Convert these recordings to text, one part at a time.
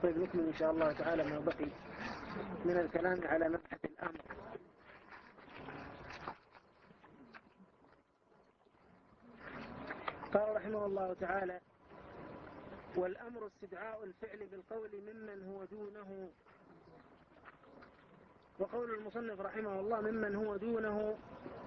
طيب نكمل إن شاء الله تعالى ما بقي من الكلام على مبحث الأمر. قال رحمه الله تعالى: والأمر استدعاء الفعل بالقول ممن هو دونه. وقول المصنف رحمه الله ممن هو دونه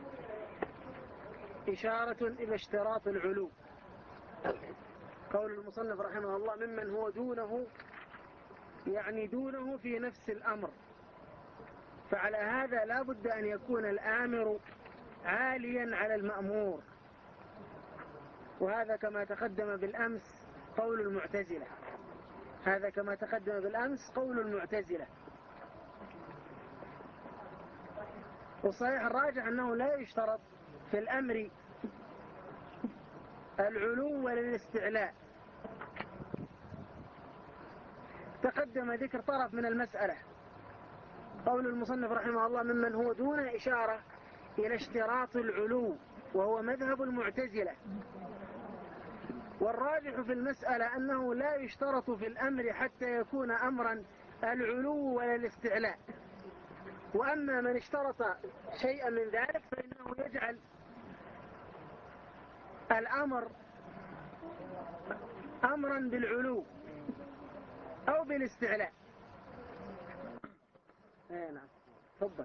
إشارة إلى اشتراط العلو. قول المصنف رحمه الله ممن هو دونه يعني دونه في نفس الأمر، فعلى هذا لا بد أن يكون الآمر عاليا على المأمور، وهذا كما تقدم بالأمس قول المعتزلة. هذا كما تقدم بالأمس قول المعتزلة. والصحيح الراجح أنه لا يشترط في الأمر العلو ولا الاستعلاء. تقدم ذكر طرف من المسألة. قول المصنف رحمه الله ممن هو دون إشارة إلى اشتراط العلو، وهو مذهب المعتزلة. والراجح في المسألة أنه لا يشترط في الأمر حتى يكون أمرا العلو ولا الاستعلاء. وأما من اشترط شيئا من ذلك فإنه يجعل الأمر أمرا بالعلو أو بالاستعلاء. نعم تفضل.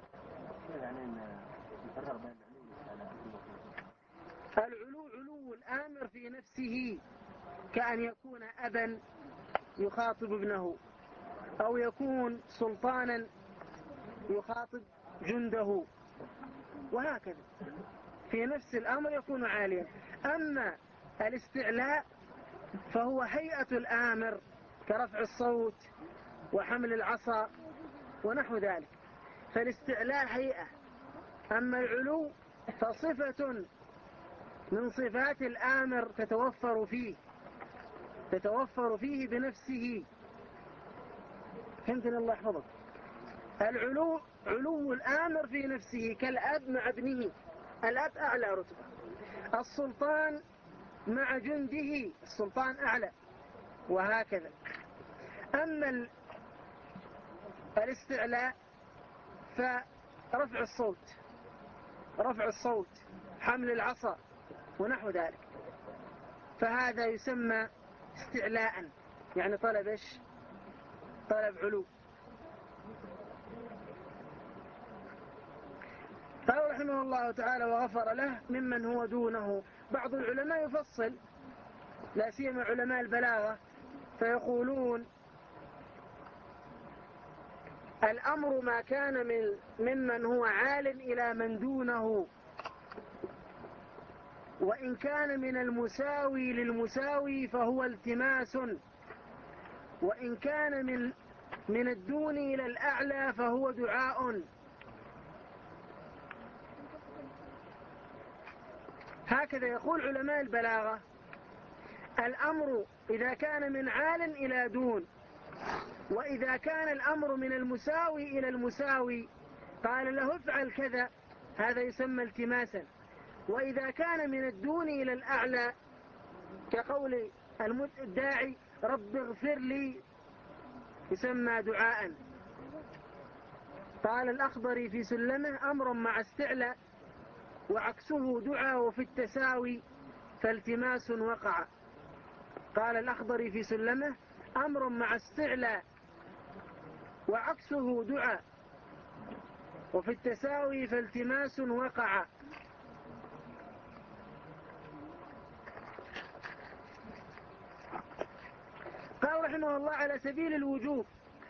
العلو علو الآمر في نفسه، كأن يكون أبا يخاطب ابنه، أو يكون سلطانا يخاطب جنده، وهكذا في نفس الأمر يكون عاليا. أما الاستعلاء فهو هيئة الآمر كرفع الصوت وحمل العصا ونحو ذلك، فالاستعلاء هيئة. أما العلو فصفة من صفات الآمر تتوفر فيه بنفسه. فهمتني الله يحفظك؟ العلو علو الآمر في نفسه كالأب مع ابنه، الأب أعلى رتبة، السلطان مع جنده السلطان أعلى، وهكذا. أما الاستعلاء فرفع الصوت حمل العصا ونحو ذلك، فهذا يسمى استعلاء، يعني طلب إيش؟ طلب علو. قال رحمه الله تعالى وغفر له ممن هو دونه. بعض العلماء يفصل، لا سيما علماء البلاغة، فيقولون الأمر ما كان ممن هو عال إلى من دونه، وإن كان من المساوي للمساوي فهو التماس، وإن كان من الدون إلى الأعلى فهو دعاء. هكذا يقول علماء البلاغة: الأمر إذا كان من عال إلى دون، وإذا كان الأمر من المساوي إلى المساوي قال له افعل كذا، هذا يسمى التماسا. وإذا كان من الدون إلى الأعلى كقول الداعي رب اغفر لي يسمى دعاء. قال الأخضري في سلمه: أمر مع استعلاء وعكسه دعاء، وفي التساوي فالتماس وقع. قال الأخضري في سلمه: أمر مع استعلاء وعكسه دعاء، وفي التساوي فالتماس وقع. قال رحمه الله على سبيل الوجوب،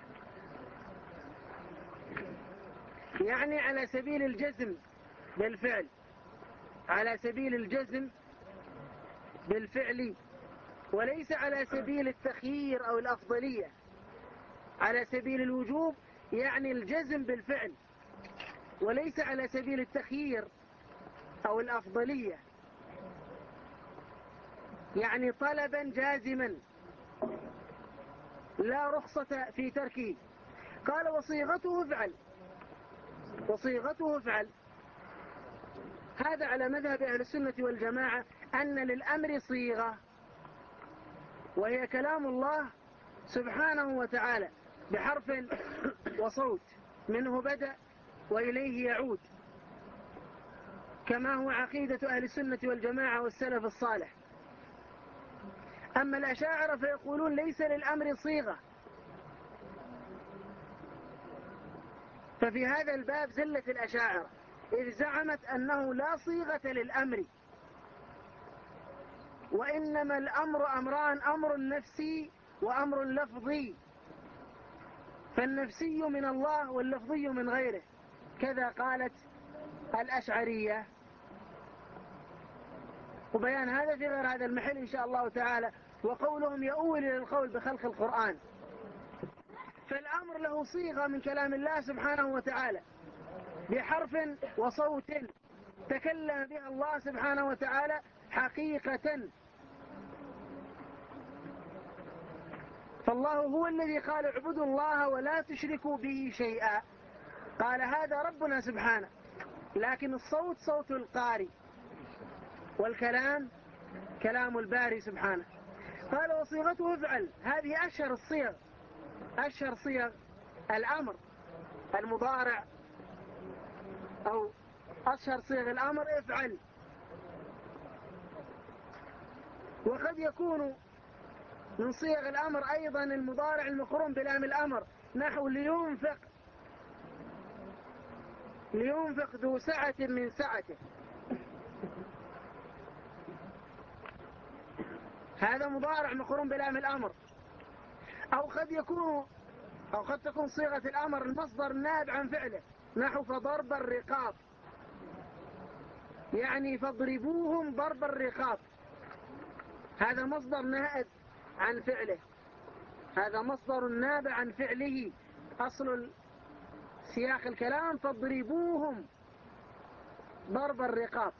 يعني على سبيل الجزم بالفعل، على سبيل الجزم بالفعل، وليس على سبيل التخيير أو الأفضلية. على سبيل الوجوب يعني الجزم بالفعل، وليس على سبيل التخيير أو الأفضلية، يعني طلبا جازما لا رخصة في تركه. قال وصيغته افعل، وصيغته افعل. هذا على مذهب أهل السنة والجماعة، أن للأمر صيغة، وهي كلام الله سبحانه وتعالى بحرف وصوت منه بدأ وإليه يعود، كما هو عقيدة أهل السنة والجماعة والسلف الصالح. أما الأشاعرة فيقولون ليس للأمر صيغة، ففي هذا الباب زلة الأشاعرة، إذ زعمت أنه لا صيغة للأمر، وإنما الأمر أمران: أمر نفسي وأمر لفظي، فالنفسي من الله واللفظي من غيره، كذا قالت الأشعرية. وبيان هذا في غير هذا المحل إن شاء الله تعالى. وقولهم يؤول إلى القول بخلق القرآن، فالأمر له صيغة من كلام الله سبحانه وتعالى بحرف وصوت تكلم بها الله سبحانه وتعالى حقيقة. فالله هو الذي قال اعبدوا الله ولا تشركوا به شيئا، قال هذا ربنا سبحانه، لكن الصوت صوت القارئ والكلام كلام الباري سبحانه. قال وصيغته افعل، هذه أشهر الصيغ، أشهر صيغ الأمر المضارع، أو أشهر صيغ الأمر افعل. وقد يكون من صيغ الأمر أيضا المضارع المقرون بلام الأمر، نحو لينفق، لينفق ذو سعة من سعته، هذا مضارع مقرون بلام الأمر. أو قد تكون صيغة الأمر المصدر النائب عن فعله، نحو فضرب الرقاب، يعني فاضربوهم ضرب الرقاب، هذا مصدر نائب عن فعله، هذا مصدر نابع عن فعله، أصل سياق الكلام فاضربوهم ضرب الرقاب.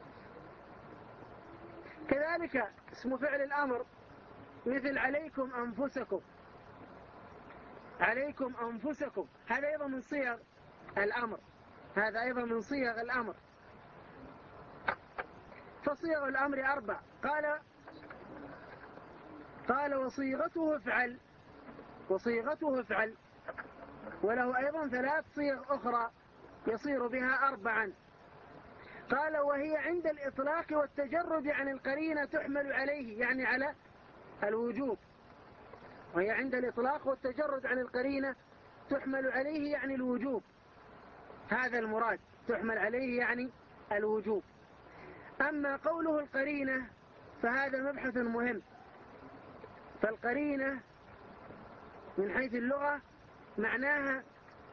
كذلك اسم فعل الأمر مثل عليكم أنفسكم، عليكم أنفسكم، هذا أيضا من صيغ الأمر، هذا أيضا من صيغ الأمر. فصيغ الأمر 4. قال وصيغته افعل، وصيغته افعل، وله أيضا 3 صيغ أخرى يصير بها 4. قال وهي عند الإطلاق والتجرد عن القرينة تحمل عليه، يعني على الوجوب، وهي عند الإطلاق والتجرد عن القرينة تحمل عليه يعني الوجوب، هذا المراد، تحمل عليه يعني الوجوب. أما قوله القرينة فهذا مبحث مهم. فالقرينة من حيث اللغة معناها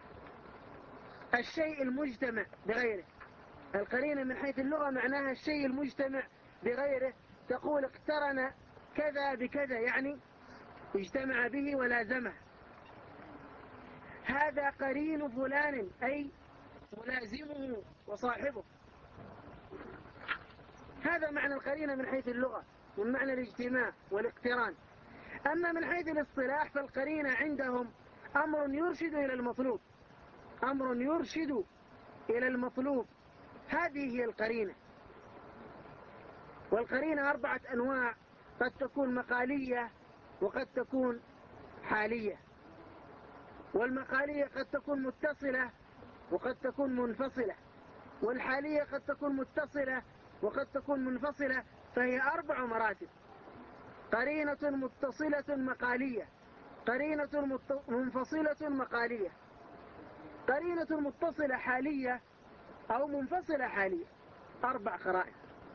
الشيء المجتمع بغيره، القرينة من حيث اللغة معناها الشيء المجتمع بغيره، تقول اقترن كذا بكذا، يعني اجتمع به ولازمه، هذا قرين فلان أي ملازمه وصاحبه، هذا معنى القرينة من حيث اللغة، من معنى الاجتماع والاقتران. أما من حيث الاصطلاح فالقرينة عندهم أمر يرشد إلى المطلوب، أمر يرشد إلى المطلوب، هذه هي القرينة. والقرينة 4 أنواع، قد تكون مقالية وقد تكون حالية. والمقالية قد تكون متصلة وقد تكون منفصلة، والحالية قد تكون متصلة وقد تكون منفصلة، فهي 4 مراتب: قرينة متصلة مقالية، قرينة منفصلة مقالية، قرينة متصلة حالية، أو منفصلة حالية، 4 قرائن.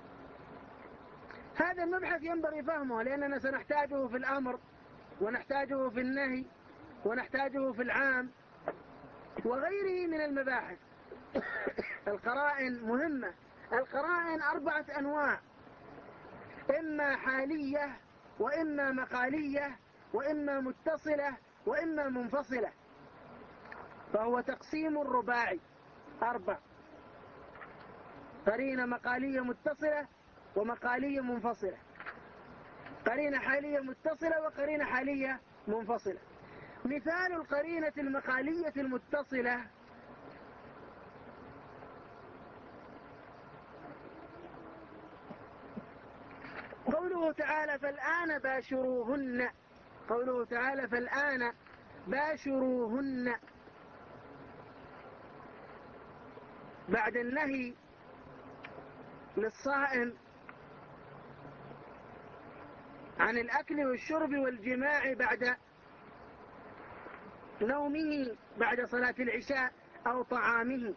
هذا المبحث ينبغي فهمه، لأننا سنحتاجه في الأمر ونحتاجه في النهي ونحتاجه في العام وغيره من المباحث. القرائن مهمة. القرائن 4 أنواع: إما حالية وإما مقالية وإما متصلة وإما منفصلة، فهو تقسيم رباعي 4: قرينة مقالية متصلة ومقالية منفصلة، قرينة حالية متصلة وقرينة حالية منفصلة. مثال القرينة المقالية المتصلة: قوله تعالى فالآن باشروهن، قوله تعالى فالآن باشروهن، بعد النهي للصائم عن الأكل والشرب والجماع بعد نومه بعد صلاة العشاء أو طعامه.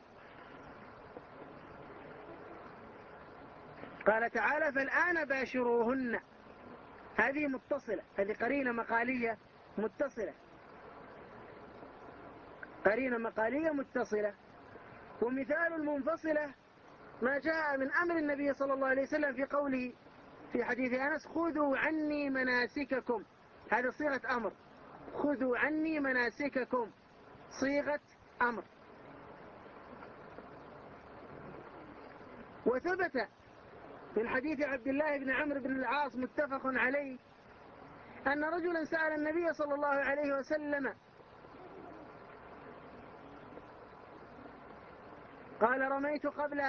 قال تعالى فالآن باشروهن، هذه متصلة، هذه قرينة مقالية متصلة، قرينة مقالية متصلة. ومثال المنفصلة ما جاء من أمر النبي صلى الله عليه وسلم في قوله في حديث أنس خذوا عني مناسككم، هذا صيغة أمر، خذوا عني مناسككم صيغة أمر. وثبت في الحديث عبد الله بن عمرو بن العاص متفق عليه أن رجلا سأل النبي صلى الله عليه وسلم قال رميت قبل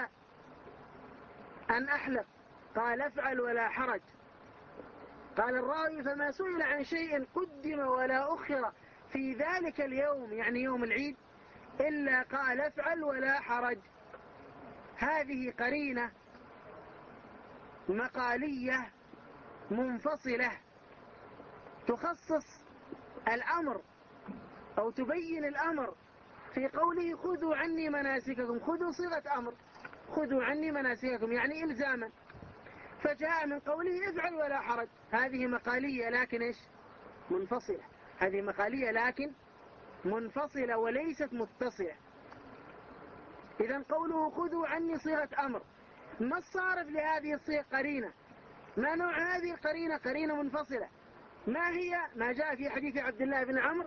أن أحلق، قال افعل ولا حرج. قال الراوي فما سئل عن شيء قدم ولا أخر في ذلك اليوم، يعني يوم العيد، إلا قال افعل ولا حرج. هذه قرينة مقالية منفصلة تخصص الأمر أو تبين الأمر في قوله خذوا عني مناسككم، خذوا صيغة أمر، خذوا عني مناسككم يعني إلزاما، فجاء من قوله افعل ولا حرج. هذه مقالية لكن إيش؟ منفصلة، هذه مقالية لكن منفصلة وليست متصلة. إذن قوله خذوا عني صيغة أمر، ما الصارف لهذه الصيغة؟ قرينة. ما نوع هذه القرينة؟ قرينة منفصلة. ما هي؟ ما جاء في حديث عبد الله بن عمرو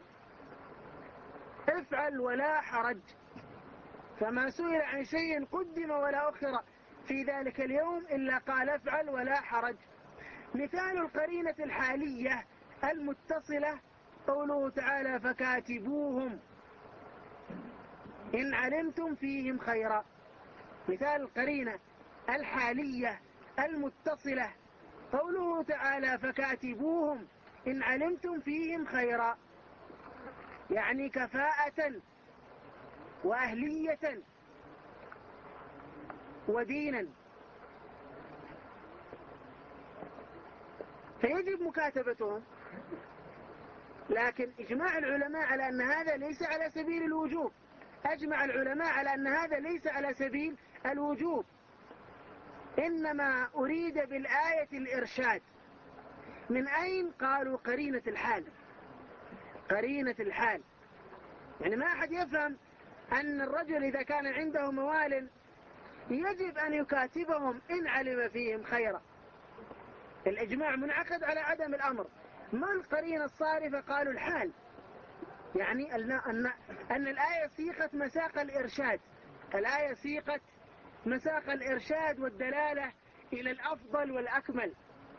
افعل ولا حرج، فما سئل عن شيء قدم ولا أخر في ذلك اليوم إلا قال افعل ولا حرج. مثال القرينة الحالية المتصلة قوله تعالى فكاتبوهم إن علمتم فيهم خيرا. مثال القرينة الحالية المتصلة قوله تعالى فكاتبوهم إن علمتم فيهم خيرا، يعني كفاءة وأهلية ودينا، فيجب مكاتبتهم. لكن إجماع العلماء على أن هذا ليس على سبيل الوجوب، أجمع العلماء على أن هذا ليس على سبيل الوجوب، إنما أريد بالآية الإرشاد. من أين؟ قالوا قرينة الحال، قرينة الحال. يعني ما أحد يفهم أن الرجل إذا كان عنده موال يجب أن يكاتبهم إن علم فيهم خيرا. الإجماع منعقد على عدم الأمر. ما القرينة الصارفة؟ قالوا الحال، يعني أن الآية سيقت مساق الإرشاد، الآية سيقت مساق الإرشاد والدلالة إلى الأفضل والأكمل،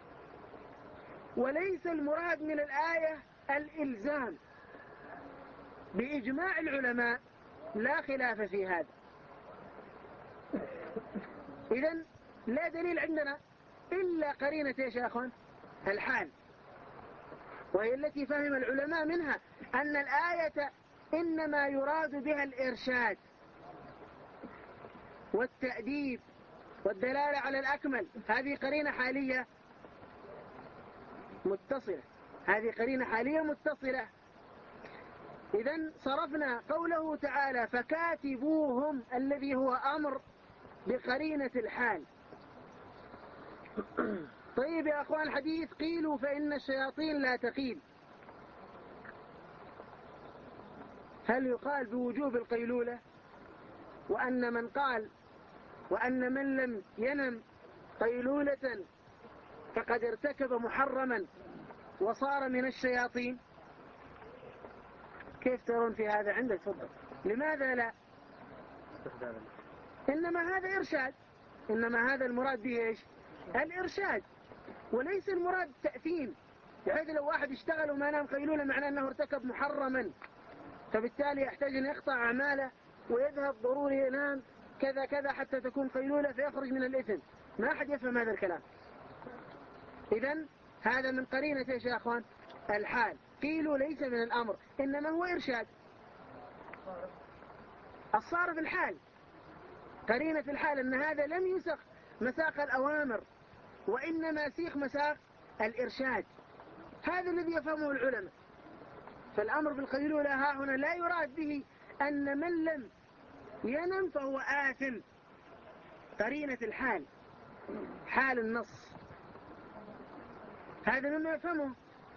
وليس المراد من الآية الإلزام بإجماع العلماء، لا خلاف في هذا. إذن لا دليل عندنا إلا قرينة يا شيخون الحال، وهي التي فهم العلماء منها أن الآية إنما يراد بها الإرشاد والتأديب والدلالة على الأكمل. هذه قرينة حالية متصلة، هذه قرينة حالية متصلة. إذن صرفنا قوله تعالى فكاتبوهم الذي هو أمر بقرينة الحال. طيب يا أخوان الحديث قيلوا فإن الشياطين لا تقيل، هل يقال بوجوب القيلولة؟ وأن من قال وأن من لم ينم قيلولة فقد ارتكب محرما وصار من الشياطين؟ كيف ترون في هذا؟ عندك تفضل. لماذا لا؟ إنما هذا إرشاد، إنما هذا المراد به إيش؟ الإرشاد، وليس المراد تأثيم، بحيث لو واحد اشتغل وما نام قيلولة معناه أنه ارتكب محرما، فبالتالي يحتاج أن يقطع أعماله ويذهب ضروري ينام كذا كذا حتى تكون قيلولة فيخرج من الإثم. ما أحد يفهم هذا الكلام. إذن هذا من قرينة يا أخوان الحال. قيلوا ليس من الأمر إنما هو إرشاد. الصارف الحال، قرينة الحال أن هذا لم يسق مساق الأوامر وإنما سيق مساق الإرشاد. هذا الذي يفهمه العلماء. فالأمر بالقيلولة ها هنا لا يراد به أن من لم ينم فهو آثم. قرينة الحال، حال النص، هذا مما يفهمه.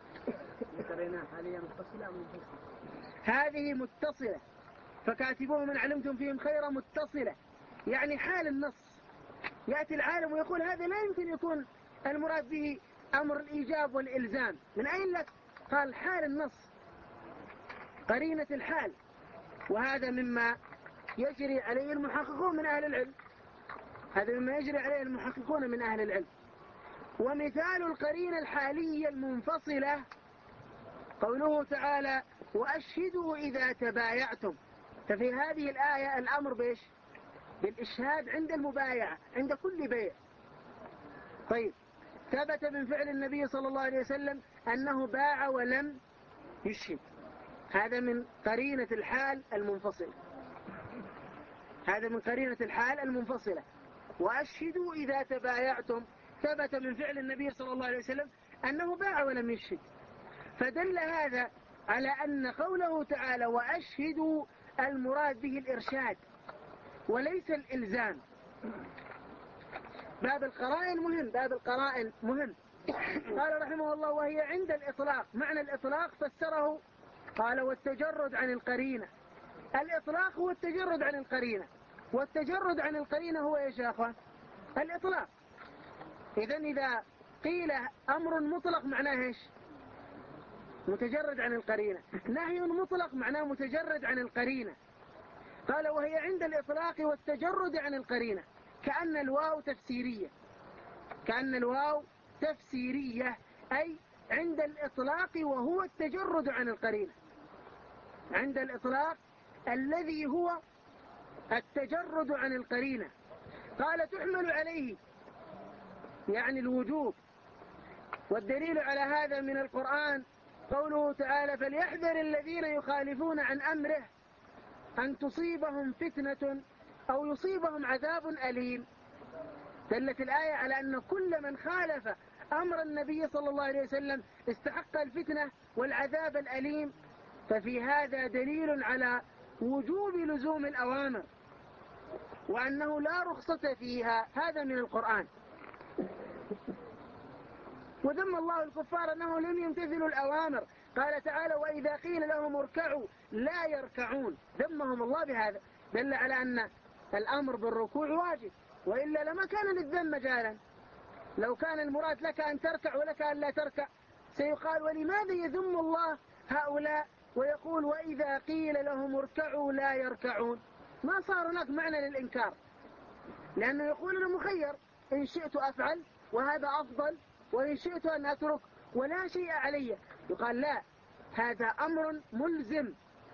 هذه متصلة، فكاتبوه من علمتم فيهم خيرا متصلة، يعني حال النص. يأتي العالم ويقول هذا لا يمكن يكون المراد به أمر الإيجاب والإلزام. من أين لك؟ قال حال النص، قرينة الحال. وهذا مما يجري عليه المحققون من أهل العلم، هذا مما يجري عليه المحققون من أهل العلم. ومثال القرينة الحالية المنفصلة قوله تعالى وأشهدوا إذا تبايعتم. ففي هذه الآية الأمر بإيش؟ بالإشهاد عند المبايعة، عند كل بيع. طيب، ثبت من فعل النبي صلى الله عليه وسلم أنه باع ولم يشهد. هذا من قرينة الحال المنفصلة، هذا من قرينة الحال المنفصلة. وأشهدوا إذا تبايعتم، ثبت من فعل النبي صلى الله عليه وسلم أنه باع ولم يشهد. فدل هذا على أن قوله تعالى وأشهدوا المراد به الإرشاد وليس الإلزام. باب القرائن مهم، باب القرائن مهم. قال رحمه الله وهي عند الإطلاق. معنى الإطلاق فسره قال والتجرد عن القرينة. الإطلاق هو التجرد عن القرينة، والتجرد عن القرينة هو إيش يا أخوان؟ الإطلاق. إذا قيل أمر مطلق معناه إيش؟ متجرد عن القرينة. نهي مطلق معناه متجرد عن القرينة. قال وهي عند الإطلاق والتجرد عن القرينة، كأن الواو تفسيرية، كأن الواو تفسيرية، أي عند الإطلاق وهو التجرد عن القرينة. عند الإطلاق الذي هو التجرد عن القرينة. قال تحمل عليه يعني الوجوب. والدليل على هذا من القرآن قوله تعالى فليحذر الذين يخالفون عن أمره أن تصيبهم فتنة أو يصيبهم عذاب أليم. دلت الآية على أن كل من خالف أمر النبي صلى الله عليه وسلم استحق الفتنة والعذاب الأليم. ففي هذا دليل على وجوب لزوم الأوامر وأنه لا رخصة فيها. هذا من القرآن. وذم الله الكفار أنه لم يمتثلوا الأوامر. قال تعالى وإذا قيل لهم اركعوا لا يركعون. ذمهم الله بهذا، دل على أن الأمر بالركوع واجب، وإلا لما كان للذم مجالا. لو كان المراد لك أن تركع ولك أن لا تركع سيقال ولماذا يذم الله هؤلاء ويقول وإذا قيل لهم اركعوا لا يركعون؟ ما صار هناك معنى للإنكار، لأنه يقول أنا مخير، إن شئت أفعل وهذا أفضل، وإن شئت أن أترك ولا شيء علي. يقال لا، هذا أمر ملزم،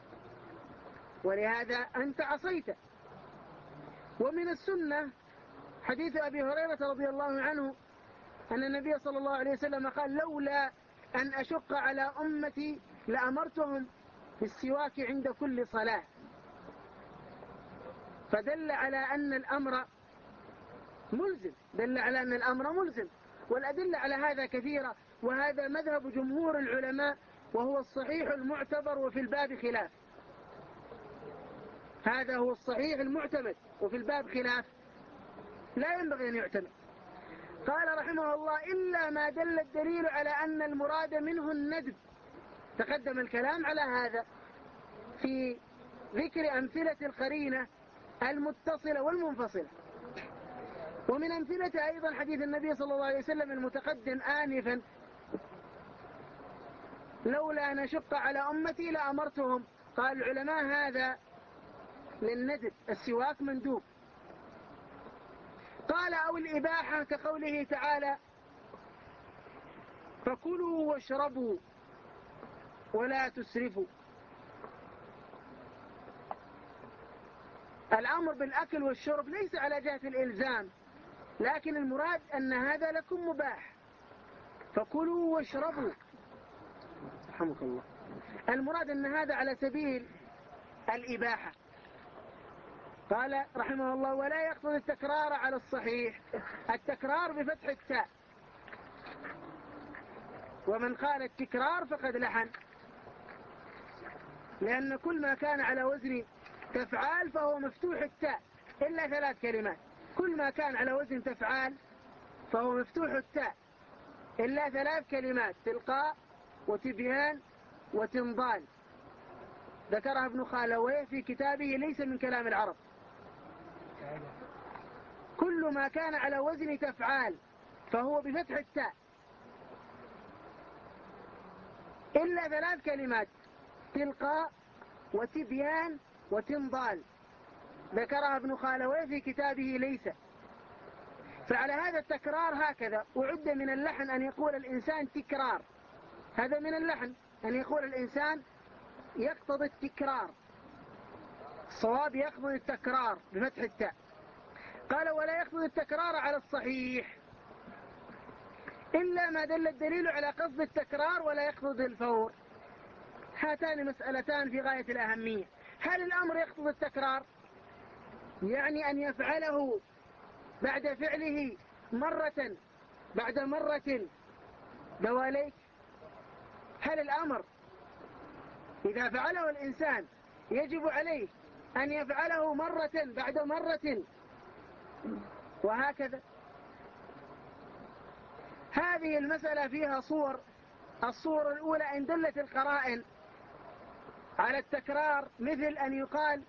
ولهذا أنت عصيته. ومن السنة حديث أبي هريرة رضي الله عنه أن النبي صلى الله عليه وسلم قال لولا أن أشق على أمتي لأمرتهم بالسواك عند كل صلاة. فدل على أن الأمر ملزم، دل على أن الأمر ملزم. والأدلة على هذا كثيرة، وهذا مذهب جمهور العلماء وهو الصحيح المعتبر وفي الباب خلاف. هذا هو الصحيح المعتمد وفي الباب خلاف، لا ينبغي أن يعتمد. قال رحمه الله إلا ما دل الدليل على أن المراد منه الندب. تقدم الكلام على هذا في ذكر أمثلة القرينة المتصلة والمنفصلة. ومن أمثلة أيضا حديث النبي صلى الله عليه وسلم المتقدم آنفا لولا نشق على أمتي لأمرتهم. قال العلماء هذا للندب، السواك مندوب. قال أو الإباحة كقوله تعالى فكلوا واشربوا ولا تسرفوا. الأمر بالأكل والشرب ليس على جهة الإلزام، لكن المراد أن هذا لكم مباح، فكلوا واشربوا رحمك الله. المراد أن هذا على سبيل الإباحة. قال رحمه الله ولا يقصد التكرار على الصحيح، التكرار بفتح التاء، ومن قال التكرار فقد لحن، لأن كل ما كان على وزن تفعال فهو مفتوح التاء إلا 3 كلمات. كل ما كان على وزن تفعال فهو مفتوح التاء إلا 3 كلمات: تلقاء وتبيان وتنضال، ذكرها ابن خالويه في كتابه ليس من كلام العرب. كل ما كان على وزن تفعال فهو بفتح التاء إلا 3 كلمات: تلقاء وتبيان وتنضال، ذكرها ابن خالويه في كتابه ليس. فعلى هذا التكرار هكذا، وعد من اللحن أن يقول الإنسان تكرار، هذا من اللحن أن يقول الإنسان يقتضي التكرار، الصواب يقتضي التكرار بفتح التاء. قال ولا يقتضي التكرار على الصحيح إلا ما دل الدليل على قصد التكرار ولا يقتضي الفور. هاتان مسألتان في غاية الأهمية. هل الأمر يقتضي التكرار، يعني أن يفعله بعد فعله مرة بعد مرة دواليك؟ هل الأمر إذا فعله الإنسان يجب عليه أن يفعله مرة بعد مرة وهكذا؟ هذه المسألة فيها صور. الصورة الأولى إن دلت القرائن على التكرار، مثل أن يقال،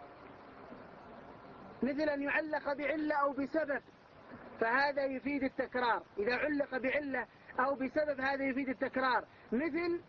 مثل أن يعلق بعلة أو بسبب، فهذا يفيد التكرار. إذا علق بعلة أو بسبب هذا يفيد التكرار. مثل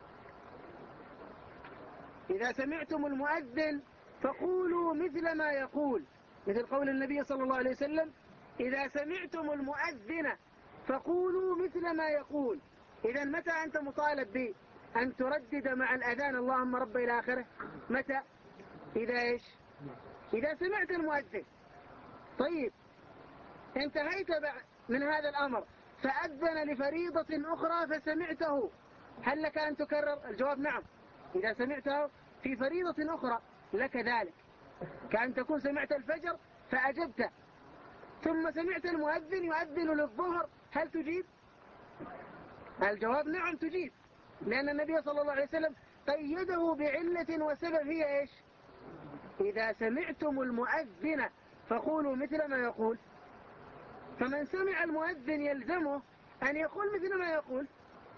إذا سمعتم المؤذن فقولوا مثل ما يقول، مثل قول النبي صلى الله عليه وسلم إذا سمعتم المؤذن فقولوا مثل ما يقول. إذا متى أنت مطالب بأن تردد مع الأذان اللهم رب إلى آخره؟ متى؟ إذا إيش؟ إذا سمعت المؤذن. طيب انتهيت من هذا الأمر فأذن لفريضة أخرى فسمعته، هل لك أن تكرر؟ الجواب نعم. إذا سمعته في فريضة أخرى لك ذلك، كأن تكون سمعت الفجر فأجبت، ثم سمعت المؤذن يؤذن للظهر، هل تجيب؟ الجواب نعم تجيب، لأن النبي صلى الله عليه وسلم قيده بعلة وسبب هي إيش؟ إذا سمعتم المؤذن فقولوا مثل ما يقول. فمن سمع المؤذن يلزمه أن يقول مثل ما يقول.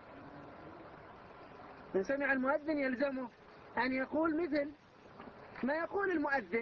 من سمع المؤذن يلزمه أن يقول مثل ما يقول المؤذن.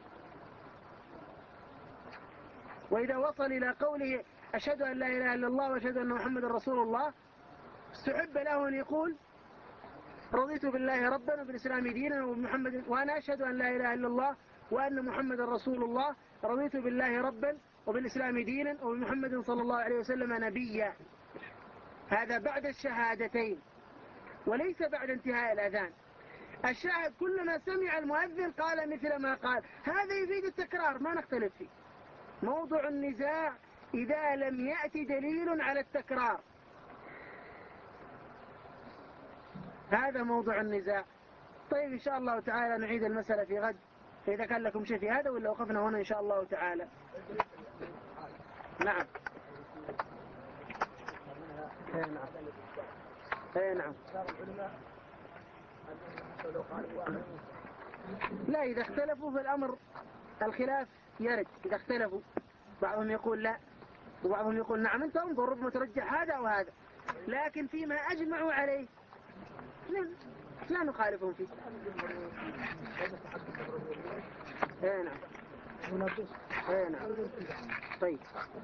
وإذا وصل إلى قوله أشهد أن لا إله إلا الله وأشهد أن محمد رسول الله، استحب له أن يقول رضيت بالله ربا وبالإسلام دينا وبمحمد، وأنا أشهد أن لا إله إلا الله وأن محمد رسول الله، رضيت بالله ربا وبالإسلام دينا وبمحمد صلى الله عليه وسلم نبيا. هذا بعد الشهادتين وليس بعد انتهاء الأذان. الشاهد كلما سمع المؤذن قال مثل ما قال، هذا يفيد التكرار، ما نختلف فيه. موضوع النزاع إذا لم يأتي دليل على التكرار، هذا موضوع النزاع. طيب إن شاء الله تعالى نعيد المسألة في غد إذا كان لكم شيء في هذا، ولا وقفنا هنا إن شاء الله تعالى. نعم. نعم. لا، إذا اختلفوا في الأمر الخلاف يرد. إذا اختلفوا بعضهم يقول لا وبعضهم يقول نعم، انت انظر ربما ترجح هذا أو هذا، لكن فيما أجمعوا عليه لا نخالفهم فيه. نعم. نعم. طيب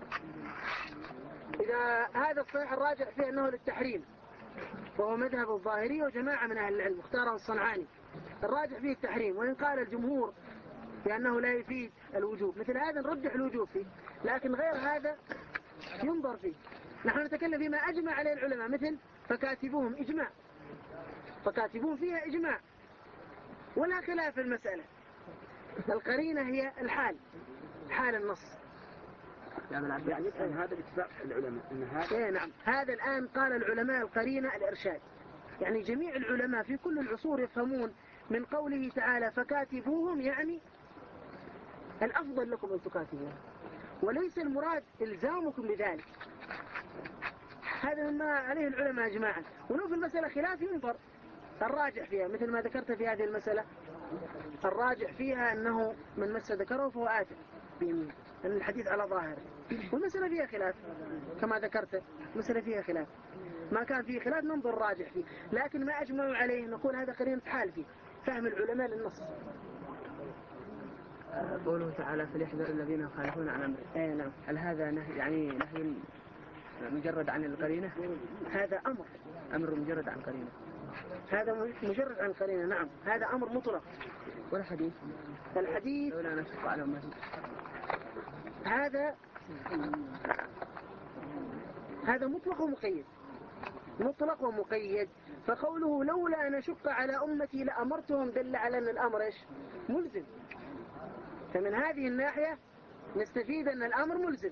إذا هذا الصحيح الراجع فيه أنه للتحريم، وهو مذهب الظاهري وجماعة من أهل العلم اختاره الصنعاني، الراجح فيه التحريم. وإن قال الجمهور بأنه لا يفيد الوجوب، مثل هذا نرجح الوجوب فيه، لكن غير هذا ينظر فيه. نحن نتكلم فيما أجمع عليه العلماء، مثل فكاتبوهم إجماع، فكاتبون فيها إجماع ولا خلاف في المسألة. القرينة هي الحال، حال النص. يعني هذا باتفاق العلماء ان هذا نعم. هذا الآن قال العلماء القرينة الإرشاد، يعني جميع العلماء في كل العصور يفهمون من قوله تعالى فكاتبوهم يعني الأفضل لكم أن تكاتبوهم، وليس المراد إلزامكم بذلك. هذا مما عليه العلماء أجمعا. ولو في المسألة خلاف ينظر الراجح فيها، مثل ما ذكرت في هذه المسألة الراجح فيها أنه من مس ذكره فهو آثم بيمينه، أن الحديث على ظاهره. والمسألة فيها خلاف كما ذكرت، المسألة فيها خلاف، ما كان فيه خلاف ننظر الراجح فيه، لكن ما أجمعوا عليه نقول هذا قرينة حال فيه فهم العلماء للنص. قوله تعالى فليحذر الذين يخالفون عن أمره. أي نعم. هل هذا نهي يعني نهي مجرد عن القرينة؟ هذا أمر مجرد عن القرينة. هذا مجرد عن القرينة، نعم. هذا أمر مطلق. ولا حديث؟ الحديث لولا نشق على أمتي. هذا مطلق ومقيد، مطلق ومقيد. فقوله لولا أن أشق على أمتي لأمرتهم دل على أن الأمر إيش؟ ملزم. فمن هذه الناحية نستفيد أن الأمر ملزم.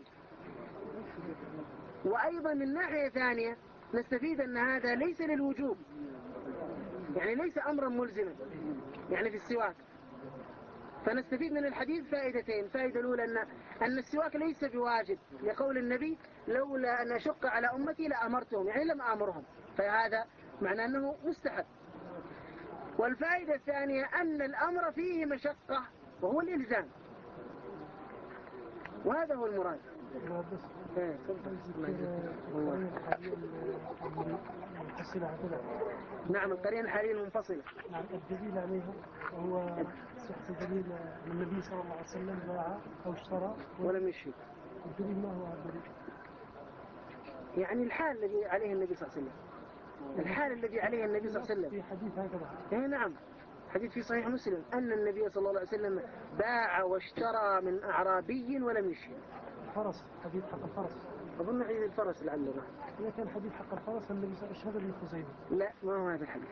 وأيضا من ناحية ثانية نستفيد أن هذا ليس للوجوب، يعني ليس أمرا ملزما يعني في السواك. فنستفيد من الحديث فائدتين. الفائدة الأولى أن السواك ليس بواجب، لقول النبي لولا أن أشق على أمتي لأمرتهم، يعني لم أمرهم، فهذا معنى أنه مستحب. والفائدة الثانية أن الأمر فيه مشقة وهو الإلزام، وهذا هو المراد. نعم القرينة الحالية المنفصلة. نعم الدليل عليها هو صحة الدليل من النبي صلى الله عليه وسلم باع أو اشترى ولم يشرك. الدليل ما هو الدليل؟ يعني الحال الذي عليه النبي صلى الله عليه وسلم، الحال الذي عليه النبي صلى الله عليه وسلم. في حديث هكذا. إيه نعم، حديث في صحيح مسلم أن النبي صلى الله عليه وسلم باع واشترى من أعرابي ولم يشرك. فرس، حديث حق الفرس. أظن حديث الفرس لعله. إذا كان حديث حق الفرس النبي صلى الله عليه وسلم ابن خزيمة. لا ما هو هذا الحديث.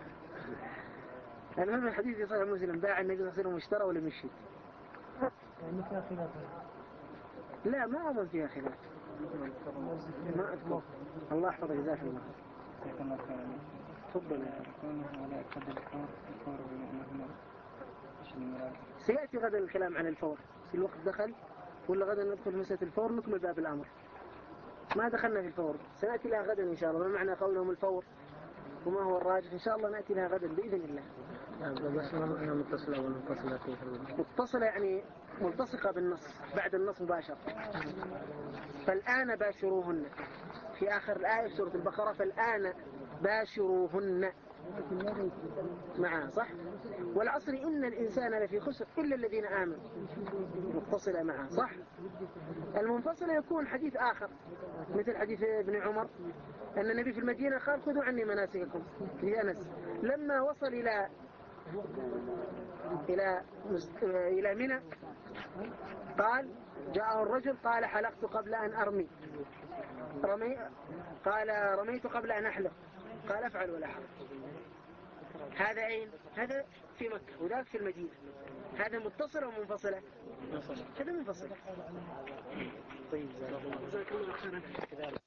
المهم الحديث في صحيح مسلم باع النبي صلى الله عليه وسلم واشترى ولم يشرك. يعني فيها خلاف. لا ما أظن فيها خلاف. ما أذكر. الله يحفظك جزاك الله. تفضل. سيأتي غدا الكلام عن الفور. في الوقت دخل ولا غدا ندخل في مسألة الفور نكمل باب الأمر. ما دخلنا في الفور، سنأتي لها غدا إن شاء الله. ما معنى قولهم الفور وما هو الراجح إن شاء الله نأتي لها غدا بإذن الله. بس ما هي متصلة ولا منفصلة فيه؟ متصلة يعني ملتصقة بالنص بعد النص مباشرة. فالآن باشروهن في آخر الآية في سورة البقرة، فالآن باشروهن معها صح. والعصر إن الإنسان لفي خسر إلا الذين آمنوا، متصلة معها صح. المنفصلة يكون حديث آخر مثل حديث ابن عمر أن النبي في المدينة قال خذوا عني مناسككم لأنس. لما وصل إلى منى قال جاءه الرجل قال حلقت قبل أن أرمي، قال رميت قبل أن أحلق، قال افعل ولا حرج. هذا أين؟ هذا في مكة وذاك في المدينة. هذا متصل ومنفصلة؟ هذا منفصل. طيب جزاك الله خيرا.